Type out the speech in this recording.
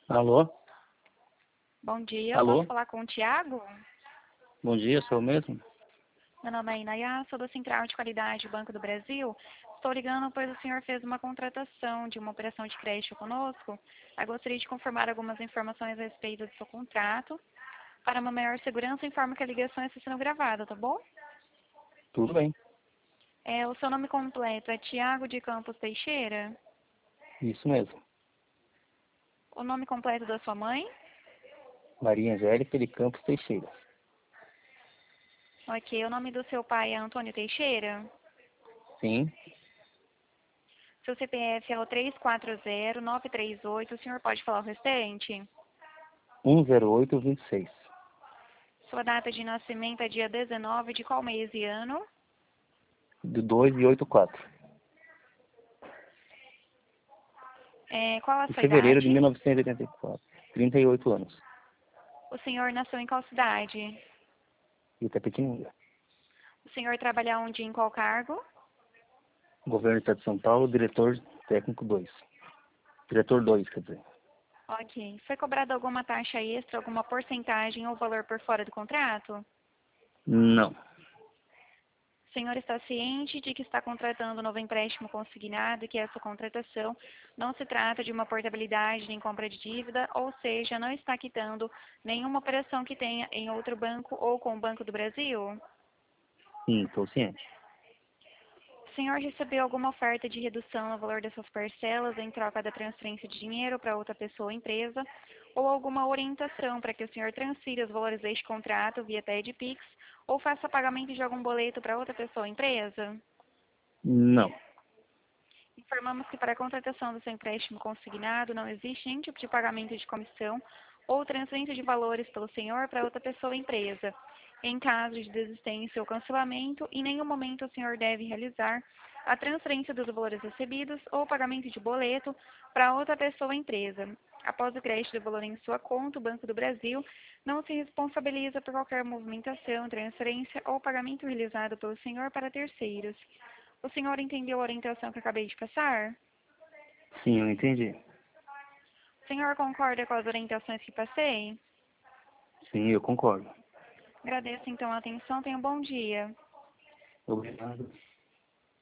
Alô? Bom dia, eu posso Alô? falar com o Tiago? Bom dia, sou eu mesmo? Meu nome é Inaya, sou da Central de Qualidade do Banco do Brasil. Estou ligando pois o senhor fez uma contratação de uma operação de crédito conosco. Eu gostaria de confirmar algumas informações a respeito do seu contrato. Para uma maior segurança, informo que a ligação está sendo gravada, tá bom? Tudo bem. O seu nome completo é Tiago de Campos Teixeira? Isso mesmo. O nome completo da sua mãe? Maria Angélica de Campos Teixeira. Ok, o nome do seu pai é Antônio Teixeira? Sim. Seu CPF é o 340938, o senhor pode falar o restante? 10826. Sua data de nascimento é dia 19 de qual mês e ano? De 2 e 84. Qual a De sua fevereiro de idade? 1984. 38 anos. O senhor nasceu em qual cidade? Itapetininga. O senhor trabalha onde e em qual cargo? Governo do Estado de São Paulo, diretor técnico 2. Diretor 2, quer dizer. Ok. Foi cobrada alguma taxa extra, alguma porcentagem ou valor por fora do contrato? Não. O senhor está ciente de que está contratando um novo empréstimo consignado e que essa contratação não se trata de uma portabilidade nem compra de dívida, ou seja, não está quitando nenhuma operação que tenha em outro banco ou com o Banco do Brasil? Sim, estou ciente. O senhor recebeu alguma oferta de redução no valor dessas parcelas em troca da transferência de dinheiro para outra pessoa ou empresa? Ou alguma orientação para que o senhor transfira os valores deste contrato via TED-Pix ou faça pagamento de algum boleto para outra pessoa ou empresa? Não. Informamos que para a contratação do seu empréstimo consignado não existe nenhum tipo de pagamento de comissão ou transferência de valores pelo senhor para outra pessoa ou empresa. Em caso de desistência ou cancelamento, em nenhum momento o senhor deve realizar a transferência dos valores recebidos ou pagamento de boleto para outra pessoa ou empresa. Após o crédito do valor em sua conta, o Banco do Brasil não se responsabiliza por qualquer movimentação, transferência ou pagamento realizado pelo senhor para terceiros. O senhor entendeu a orientação que acabei de passar? Sim, eu entendi. O senhor concorda com as orientações que passei? Sim, eu concordo. Agradeço então a atenção. Tenha um bom dia. Obrigado.